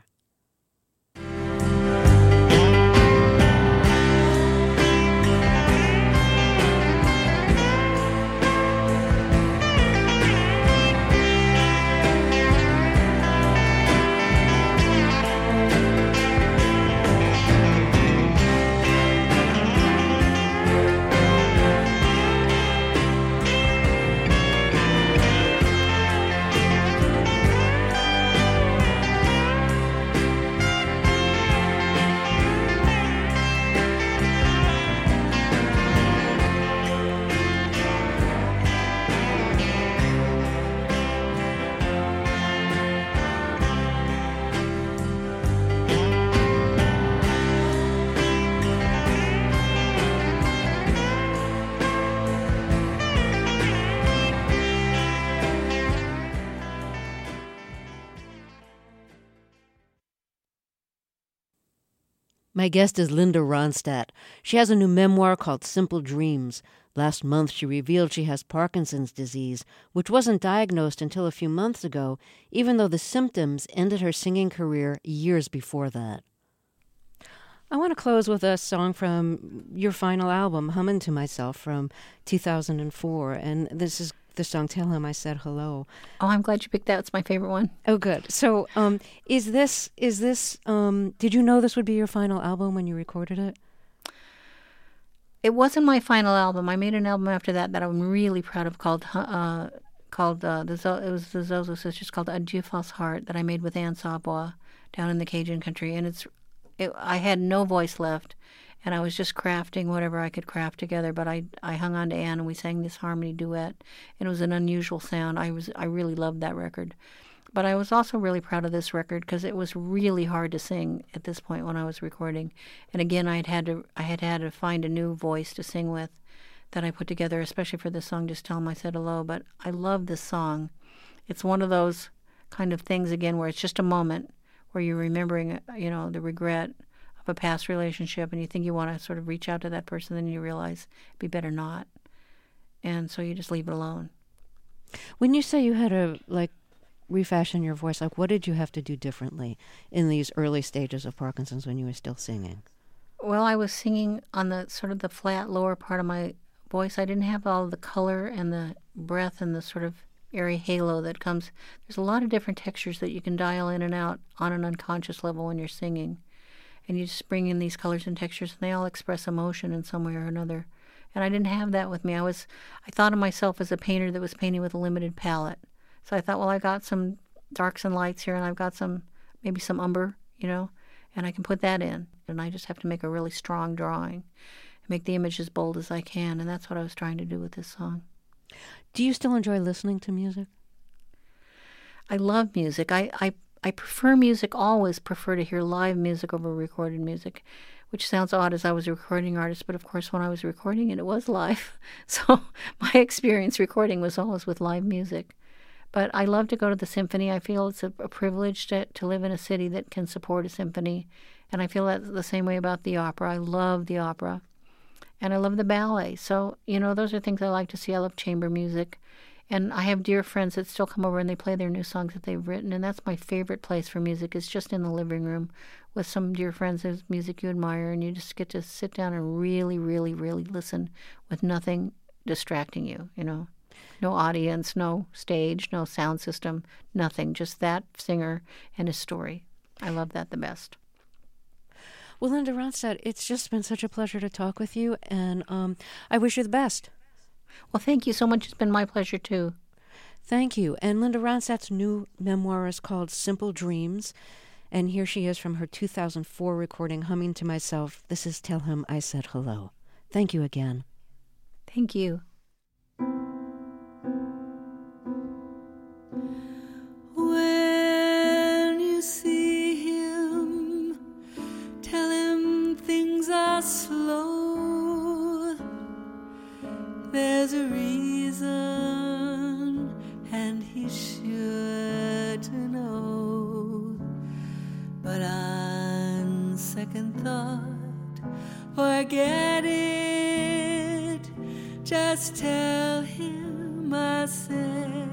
Speaker 1: My guest is Linda Ronstadt. She has a new memoir called Simple Dreams. Last month, she revealed she has Parkinson's disease, which wasn't diagnosed until a few months ago, even though the symptoms ended her singing career years before that. I want to close with a song from your final album, Hummin' to Myself, from two thousand four, and this is the song Tell Him I Said Hello.
Speaker 3: Oh, I'm glad you picked that. It's my favorite one.
Speaker 1: Oh, good. So, um, is this, is this, um, did you know this would be your final album when you recorded it?
Speaker 3: It wasn't my final album. I made an album after that that I'm really proud of called, uh, called, uh, the Zo- it was the Zozo Sisters, called Adieu False Heart, that I made with Ann Sabois down in the Cajun country. And it's, it, I had no voice left. And I was just crafting whatever I could craft together, but I I hung on to Anne and we sang this harmony duet, and it was an unusual sound. I was I really loved that record, but I was also really proud of this record because it was really hard to sing at this point when I was recording, and again I had had to I had had to find a new voice to sing with, that I put together, especially for this song. Just Tell 'Em I Said Hello. But I love this song. It's one of those kind of things again where it's just a moment where you're remembering, you know, the regret a past relationship, and you think you want to sort of reach out to that person, then you realize it'd be better not, and so you just leave it alone.
Speaker 1: When you say you had to like refashion your voice, like what did you have to do differently in these early stages of Parkinson's when you were still singing?
Speaker 3: Well, I was singing on the sort of the flat lower part of my voice. I didn't have all the color and the breath and the sort of airy halo that comes. There's a lot of different textures that you can dial in and out on an unconscious level when you're singing. And you just bring in these colors and textures, and they all express emotion in some way or another. And I didn't have that with me. I was, I thought of myself as a painter that was painting with a limited palette. So I thought, well, I got some darks and lights here, and I've got some, maybe some umber, you know, and I can put that in. And I just have to make a really strong drawing, make the image as bold as I can. And that's what I was trying to do with this song.
Speaker 1: Do you still enjoy listening to music?
Speaker 3: I love music. I, I I prefer music, always prefer to hear live music over recorded music, which sounds odd as I was a recording artist, but of course when I was recording it, it was live. So my experience recording was always with live music. But I love to go to the symphony. I feel it's a, a privilege to, to live in a city that can support a symphony, and I feel that the same way about the opera. I love the opera, and I love the ballet. So, you know, those are things I like to see. I love chamber music. And I have dear friends that still come over and they play their new songs that they've written. And that's my favorite place for music, is just in the living room with some dear friends whose music you admire. And you just get to sit down and really, really, really listen with nothing distracting you, you know. No audience, no stage, no sound system, nothing. Just that singer and his story. I love that the best.
Speaker 1: Well, Linda Ronstadt, it's just been such a pleasure to talk with you. And um, I wish you the best.
Speaker 3: Well, thank you so much. It's been my pleasure, too.
Speaker 1: Thank you. And Linda Ronstadt's new memoir is called Simple Dreams. And here she is from her two thousand four recording, Humming to Myself. This is Tell Him I Said Hello. Thank you again.
Speaker 3: Thank you.
Speaker 2: When you see him, tell him things are slow. There's a reason, and he's sure to know. But on second thought, forget it. just tell him I said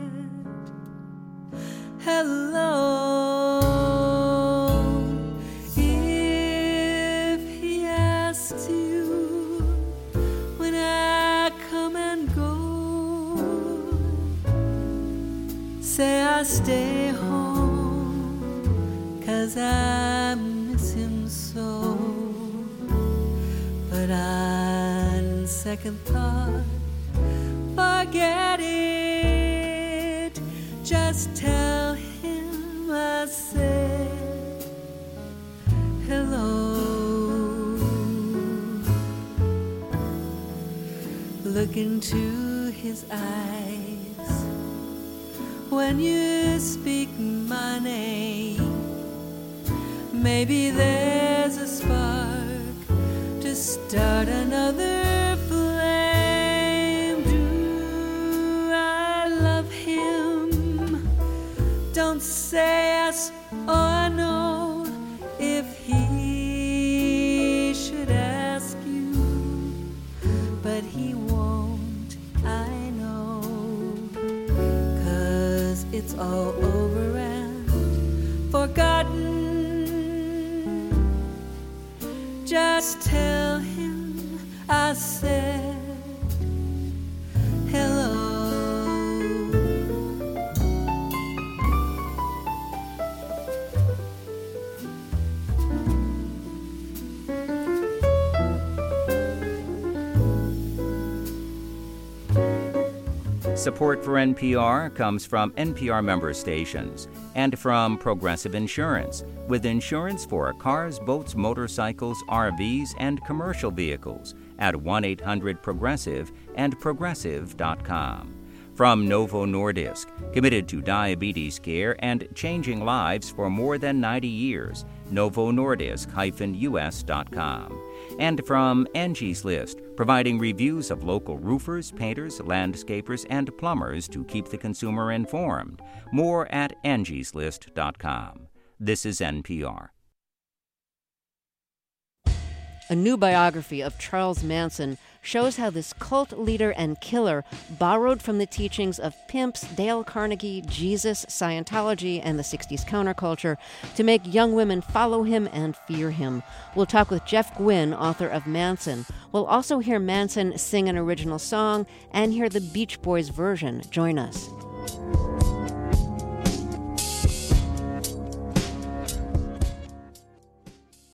Speaker 2: hello. If he asks you when I come and go, say I stay home, 'cause I miss him so. But on second thought, forget it. Just tell him I said hello. Look into his eyes when you speak my name. Maybe there's a spark to start another flame. Do I love him? Don't say yes or no. If he should ask you, but he won't, I know, 'cause it's all over and forgotten. Just tell him I said hello.
Speaker 5: Support for N P R comes from N P R member stations and from Progressive Insurance, with insurance for cars, boats, motorcycles, R Vs, and commercial vehicles at one eight hundred Progressive and progressive dot com. From Novo Nordisk, committed to diabetes care and changing lives for more than ninety years, novo nordisk dash u s dot com. And from Angie's List, providing reviews of local roofers, painters, landscapers, and plumbers to keep the consumer informed. More at angies list dot com. This is N P R.
Speaker 1: A new biography of Charles Manson shows how this cult leader and killer borrowed from the teachings of pimps, Dale Carnegie, Jesus, Scientology, and the sixties counterculture to make young women follow him and fear him. We'll talk with Jeff Gwynne, author of Manson. We'll also hear Manson sing an original song and hear the Beach Boys version. Join us.